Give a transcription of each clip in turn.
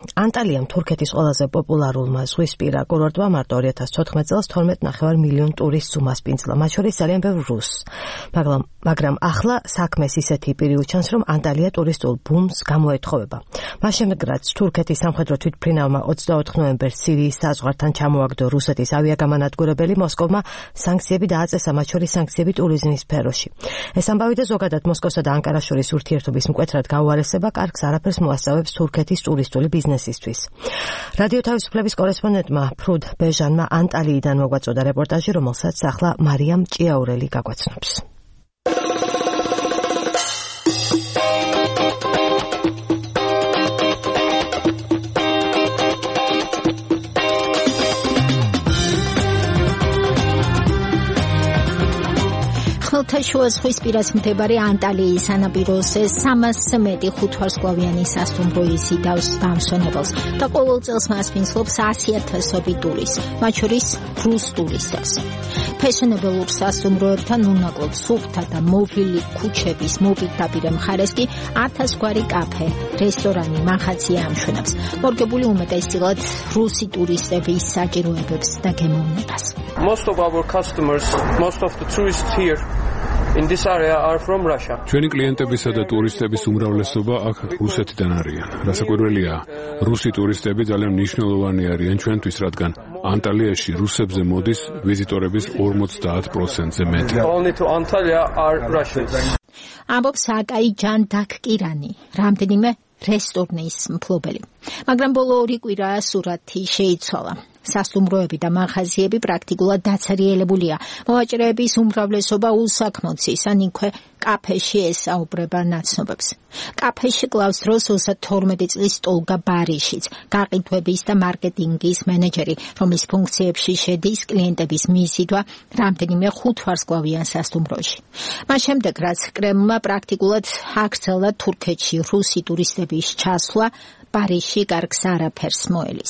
ანტალიამ თურქეთის ყველაზე პოპულარულმა ზღვისპირა კურორტმა მარტო 2014 წელს 12.5 მილიონ ტურისტს უმასპინძლა, მათ შორის ძალიან ბევრ რუსს. მაგრამ ახლა საქმეს ისეთი პირი უჩანს, რომ ანტალია ტურისტულ ბუმს გამოეთხოვება. მას შემდეგ, რაც თურქეთის სამხედრო თვითმფრინავმა 24 ნოემბერს სირიის საზღვართან ჩამოაგდო რუსეთის ავიაგამანადგურებელი, მოსკოვმა სანქციები დააწესა, მათ შორის სანქციები ტურიზმის სფეროში. ეს ამბავი და ზოგადად მოსკოვსა და ანკარას შორის ურთიერთობის მკვეთრად გაუარესება კარგს არაფერს მოასწავებს თურქეთის ტურისტული ბიზნესისთვის. რადიო თავისუფლების კორესპონდენტმა ფრუდ ბეჟანმა ანტალიიდან მოგვაწოდა რეპორტაჟი, რომელსაც ახლა მარიამ ჭიაურელი გაგვაცნობს. ხმელთაშუა ზღვისპირას მდებარე ანტალიის სანაპიროზე 300-ზე მეტი ხუთვარსკვლავიანი სასტუმრო იზიდავს დამსვენებელს და ყოველ წელს მასპინძლობს 100,000 ტურისტს, მათ შორის რუს ტურისტებს. ფეშენებელურ სასტუმროებთან უნაკლოდ სუფთა და მოვლილი ქუჩების მოპირდაპირე მხარეს კი 1000 გვარი კაფე, რესტორანი, მაღაზია ამშვენებს, მორგებული უმეტესწილად რუსი ტურისტების საჭიროებებს და გემოვნებას. Most of our customers, most of the tourists here in this area are from Russia. ჩვენი კლიენტებისა და ტურისტების უმრავლესობა აქ რუსეთიდან არიან. რასაკვირველია, რუსი ტურისტები ძალიან მნიშვნელოვანი არიან ჩვენთვის, რადგან ანტალიაში რუსებზე მოდის ვიზიტორების 50%-ზე მეტი. Only to Antalya are Russians. ამბობს აკაი ჯანდაკკირანი, რამდენიმე რესტორნის მფლობელი. მაგრამ ბოლო 2 კვირა სურათი შეიცვალა. სასტუმროები და მაღაზიები პრაქტიკულად დაცარიელებულია. მოვაჭრეების უმრავლესობა უსაქმოცის, ან იქვე კაფეში ესაუბრება ნაცნობებს. კაფეში კლავს დროს 32 წლის ტოლგა ბარიშიც, გაყიდვების და მარკეტინგის მენეჯერი, რომლის ფუნქციებში შედის კლიენტების მიზიდვა რამდენიმე ხუთვარსკვლავიან სასტუმროში. მას შემდეგ, რაც კრემლმა პრაქტიკულად აქცელა თურქეთში რუსი ტურისტების ჩასვლა, პარიზში კარგს არაფერს მოელის.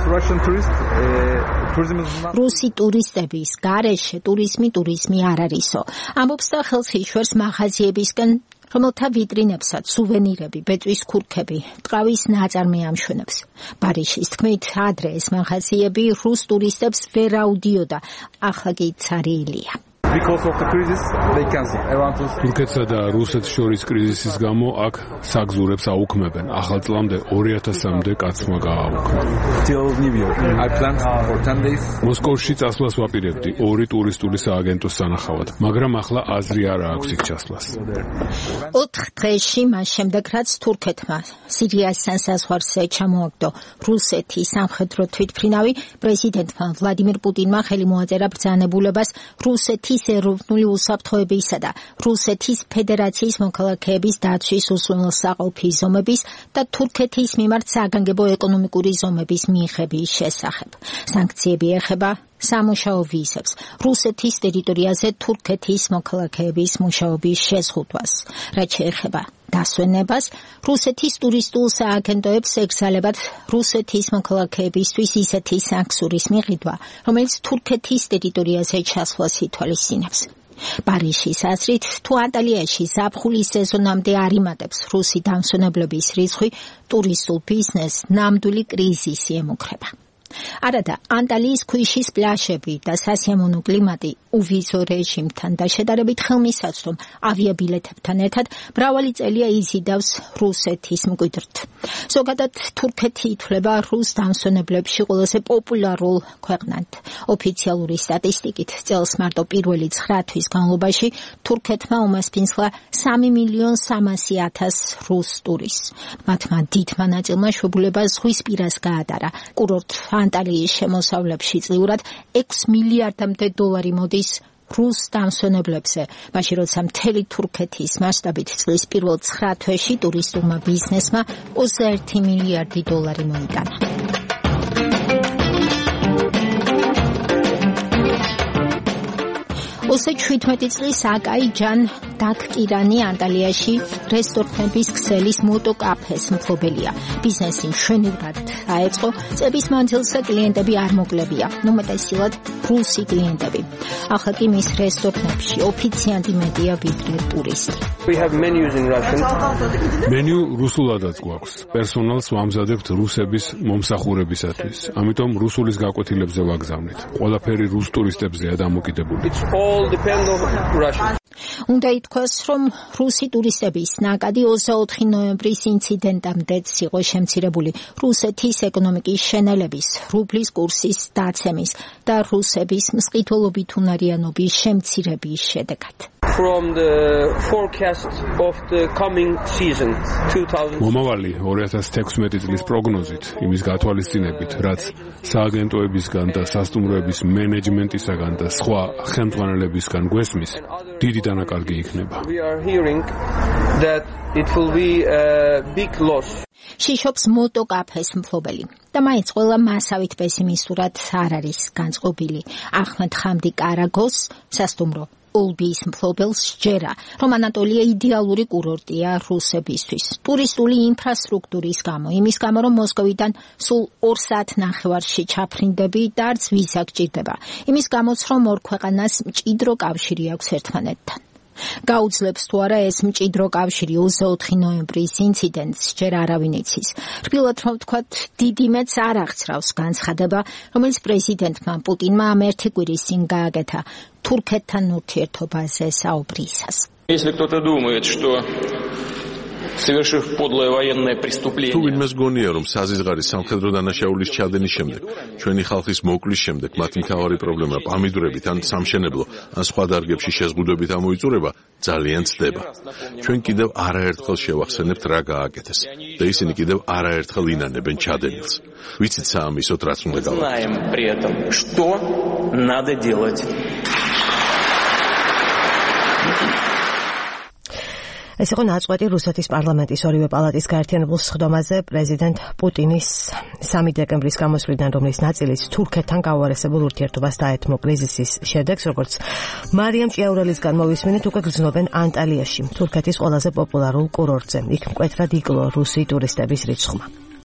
რუსი ტურისტების გარეშე ტურიზმი არ არისო. ამბობს და ხელს იშვერს მაღაზიებისკენ, რომელთა ვიტრინებსაც სუვენირები, ბეწვის ქურქები, ტყავის ნაწარმი ამშვენებს. პარიზის თქმით, ადრე ეს მაღაზიები რუს ტურისტებს ვერ აუდიოდა, ახლა კი ცარიელია. Because of the crisis, they cancel. თურქეთსა და რუსეთს შორის კრიზისის გამო აქ საგზურებს აუქმებენ. ახალ წლამდე 2000-მდე კაცმა გააუქმა. Till New Year. I planned for 10 days. მოსკოვში წასვლას ვაპირებდი 2 ტურისტული სააგენტოს სანახავად, მაგრამ ახლა აზრი არ აქვს იქ ჩასვლას. 4 დღეში მას შემდეგ, რაც თურქეთმა სირიასთან საზღვარზე ჩამოაგდო რუსეთის სამხედრო თვითმფრინავი, პრეზიდენტმა ვლადიმირ პუტინმა ხელი მოაწერა ბრძანებულებას რუსეთის ეროვნული უსაფრთხოებისა და რუსეთის ფედერაციის მოქალაქეების დაცვის უსუმელსაყოფი ზომების და თურქეთის მიმართ საგანგებო ეკონომიკური ზომების მიღების შესახებ. სანქციები ეხება სამუშაო ვიზებს, რუსეთის ტერიტორიაზე თურქეთის მოქალაქეების მუშაობის შეზღუდვას, რაც შეეხება დასვენებას, რუსეთის ტურისტულ სააგენტოებს ეკრძალებათ რუსეთის მოქალაქეებისთვის ისეთი სანქციის მიღება, რომელიც თურქეთის ტერიტორიაზე ჩასვლას ითვალისწინებს. პარიზის აზრით, თუ ანტალიაში ზაფხულის სეზონამდე არ იმატებს რუსი დამსვენებლების რიცხვი, ტურისტულ ბიზნესს ნამდვილი კრიზისი ემუქრება. არადა ანტალიის ქვიშის პლაჟები და სასიამოვნო კლიმატი უვიზო რეჟიმთან და შედარებით ხელმისაწვდომ ავიაბილეთებთან ერთად მრავალი წელია იზიდავს რუსეთის მკვიდრთ. ზოგადად თურქეთი ითვლება რუს დამსვენებლებში ყველაზე პოპულარულ ქვეყნად. ოფიციალური სტატისტიკით წელს მარტო პირველი 9 თვის განმავლობაში თურქეთმა უმასპინძლა 3,300,000 რუს ტურისტს. მათმა დიდმა ნაწილმა შვებულება ზღვისპირას გაატარა. კურორტ ანტალიის შემოსავლებში წლიურად 6 მილიარდამდე დოლარი მოდის რუს დამსვენებლებზე, მაშინ როცა მთელი თურქეთის მასშტაბით წლის პირველ 9 თვეში ტურისტულმა ბიზნესმა 21 მილიარდი დოლარი მოიტანა. ოსე 17 წლის აკაი ჯან დაკ კირანი ანტალიაში რესტორნების ქსელის მოტოკაფეს მფლობელია. ბიზნესი მშვენივრად დაეწყო, წების მანძილზე კლიენტები არ მოკლებია, უმეტესად რუსი კლიენტები. ახლა კი მის რესტორნებში ოფიციანტი მეტია ვიდრე ტურისტი. We have menus in Russian. მენიუ რუსულადაც გვაქვს. პერსონალს ვამზადებთ რუსების მომსახურებისათვის. ამიტომ რუსულის გაკვეთილებზე ვაგზავნით. ყველაფერი რუს ტურისტებზეა დამოკიდებული. It's all depend on Russian. უნდა ითქვას, რომ რუსი ტურისტების ნაკადი 24 ნოემბრის ინციდენტამდეც იყო შემცირებული რუსეთის ეკონომიკის შენელების, რუბლის კურსის დაცემის და რუსების მსყიდველობით უნარიანობის შემცირების შედეგად. From the forecast of the coming season 2000. მომავალი 2016 წლის პროგნოზით, იმის გათვალისწინებით, რაც სააგენტოებისგან და სასტუმროების მენეჯმენტისგან და სხვა ხელმძღვანელებისგან გვესმის, დიდი დანაკარგი იქნება. We are hearing that it will be a big loss. შიშობს მოტოკაფეს მფლობელი და მაინც ყველა მასავით პესიმისტურად არ არის განწყობილი. ახმედ ხამდი კარაგოს სასტუმრო ოლბის მფლობელს ჯერა, რომ ანატოლია იდეალური კურორტია რუსებისთვის. ტურისტული ინფრასტრუქტურის გამო, იმის გამო, რომ მოსკოვიდან სულ 2 საათნახევარში ჩაფრინდები და არც ვიზა გჭირდება. იმის გამოც, რომ ორ ქვეყანას მჭიდრო კავშირი აქვს ერთმანეთთან. გაუძლებს თუ არა ეს მჭიდრო კავშირი 24 ნოემბრის ინციდენტს ჯერ არავინ იცის. რბილად რომ ვთქვათ, დიდი მეც არ აღწრავს განცხადება, რომელიც პრეზიდენტმა პუტინმა ამ ერთი კვირის წინ გააკეთა თურქეთთან ურთიერთობაზე საუბრისას. Если кто-то думает, что совершив подлое военное преступление. თუ ვინმეს გონია, რომ საზღვრის სამხედრო დანაშაულის ჩადენის შემდეგ, ჩვენი ხალხის მოკლის შემდეგ, მათი მთავარი პრობლემა პამიდურებით ან სამშენებლო, ან სხვა დარგებში შეზღუდვებით ამოიწურება, ძალიან ცდება. ჩვენ კიდევ არაერთხელ შევახსენებთ რა გააკეთეს და ისინი კიდევ არაერთხელ ინანებენ ჩადენილს. ვიცით საამისოდ რაც უნდა გავაკეთოთ. Знаем при этом, что надо делать. ეს იყო ნაწყვეტი რუსეთის პარლამენტის ორივე პალატის გაერთიანებულ სხდომაზე პრეზიდენტ პუტინის 3 დეკემბრის გამოსვლიდან, რომლის ნაწილიც თურქეთთან გაუარესებულ ურთიერთობას დაეთმო კრიზისის შედეგს, როგორც მარიამ ჭიაურელისგან მოვისმინეთ, უკვე გრძნობენ ანტალიაში, თურქეთის ყველაზე პოპულარულ კურორტზე. იქ მკვეთრად იკლო რუსი ტურისტების რიცხვმა.